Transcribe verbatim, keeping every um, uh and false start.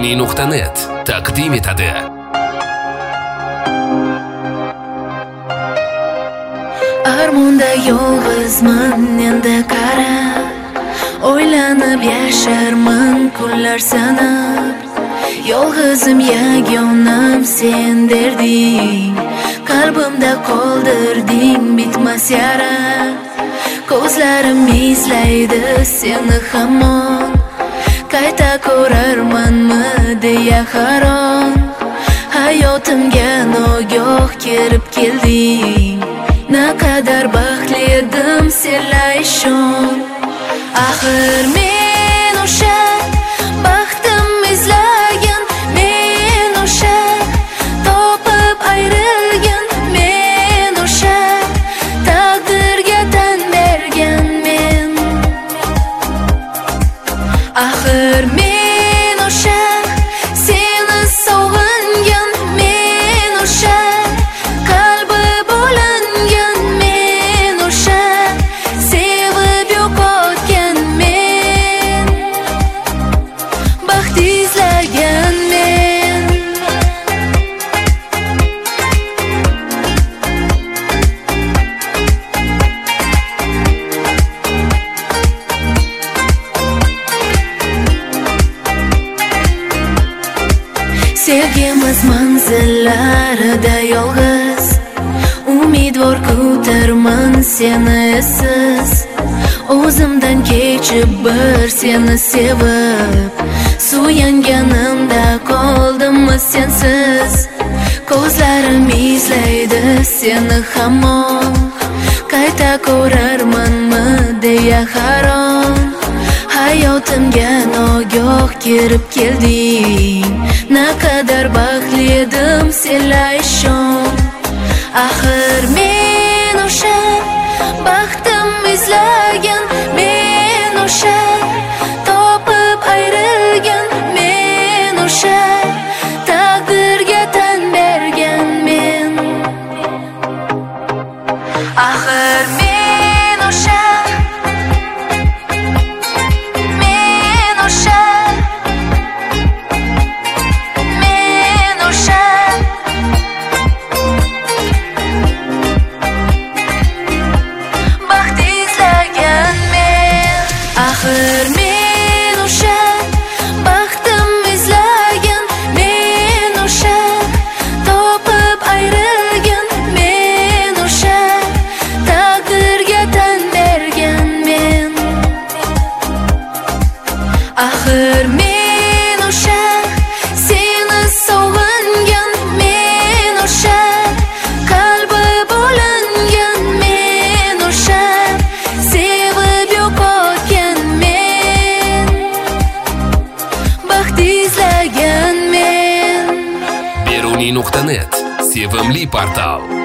Beruniy nuqta net taqdim etadi. Armonda yolg'izman endi qara, o'ylanib yasharman kunlar sanab. Yolg'izim yagonam sen derding, qalbimda qoldirding bitmas yara. Ko'zlarim izlaydi seni hamon, qayta ko'rarmanmi deya haron. Hayotimga nogoh kirib kelding, naqadar baxtli edim senla ishon. Axir men o'sha baxtim izlagan, men o'sha topib ayrilgan, men o'sha taqdirga tan bergan men. Axir men o'sha seni sog'ingan, men o'sha qalbi bo'lingan, men o'sha sevib yo'qotgan men, baxt izlagan men. Sevgimiz manzillarida yolg'iz, umidvor kutarman seni essiz. O'zimdan kechib bir seni sevib, suyanganimda qoldimmi sensiz. Ko'zlarim izlaydi seni hamon, qayta ko'rarmanmi deya haron. Hayotimga nogoh kirib kelding, naqadar baxtli edim senla ishon. Axir men o'sha baxtim izlagan, men o'sha topib ayrilgan, men o'sha taqdirga tan bergan men. Axir men o'sha men o'sha men o'sha baxt izlagan men. Axir men o'sha baxtim izlagan, men o'sha topib ayrilgan, men o'sha taqdirga tan bergan men. Axir men o'sha seni sog'ingan, men o'sha qalbi bo'lingan, men o'sha sevib yo'qotgan men, baxt izlagan men. Beruniy nuqta net sevimli portal.